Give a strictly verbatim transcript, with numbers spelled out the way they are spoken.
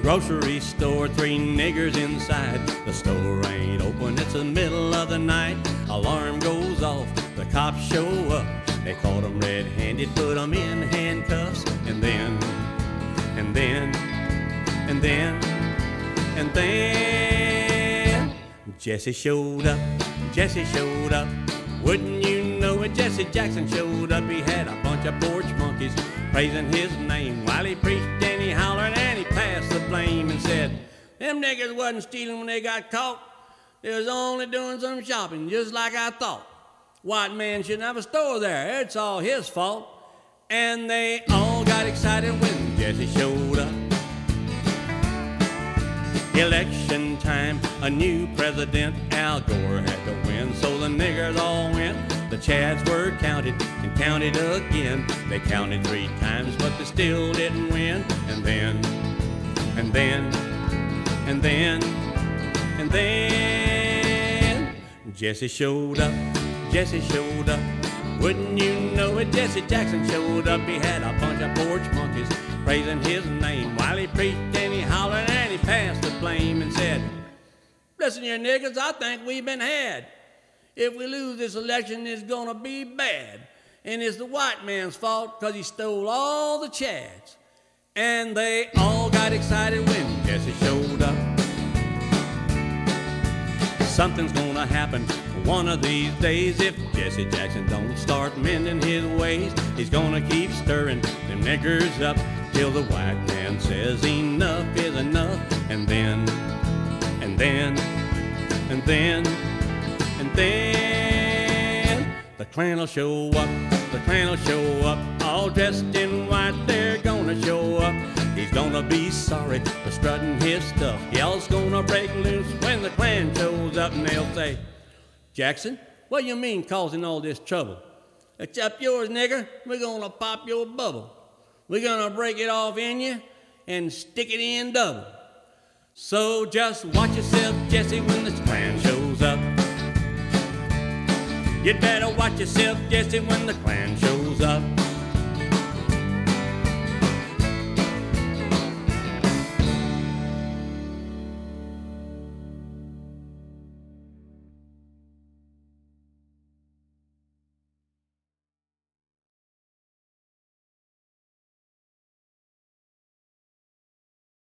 Grocery store, three niggers inside. The store ain't open, it's the middle of the night. Alarm goes off, the cops show up. They caught 'em red-handed, put 'em in handcuffs. And then, and then, and then, and then Jesse showed up, Jesse showed up. Wouldn't you know it, Jesse Jackson showed up. He had a bunch of porch monkeys praising his name while he preached and he hollered and he passed the blame and said, them niggas wasn't stealing when they got caught. They was only doing some shopping, just like I thought. White man shouldn't have a store there, it's all his fault. And they all got excited when Jesse showed up. Election time, a new president, Al Gore had to win, so the niggers all went. The chads were counted and counted again. They counted three times, but they still didn't win. And then, and then, and then, and then Jesse showed up, Jesse showed up. Wouldn't you know it, Jesse Jackson showed up. He had a bunch of porch monkeys praising his name while he preached and he hollered and he passed the blame and said, listen here niggas, I think we've been had. If we lose this election, it's gonna be bad. And it's the white man's fault because he stole all the chads. And they all got excited when Jesse showed up. Something's gonna happen one of these days if Jesse Jackson don't start mending his ways. He's gonna keep stirring them niggers up till the white man says enough is enough. And then, and then, and then, and then the Klan will show up, the Klan will show up, all dressed in white, they're gonna show up. He's gonna be sorry for strutting his stuff. Hell's gonna break loose when the Klan shows up, and they'll say, Jackson, what do you mean causing all this trouble? Except yours, nigger, we're gonna pop your bubble. We're gonna break it off in you and stick it in double. So just watch yourself, Jesse, when the Klan shows up. You'd better watch yourself, Jesse, when the Klan shows up.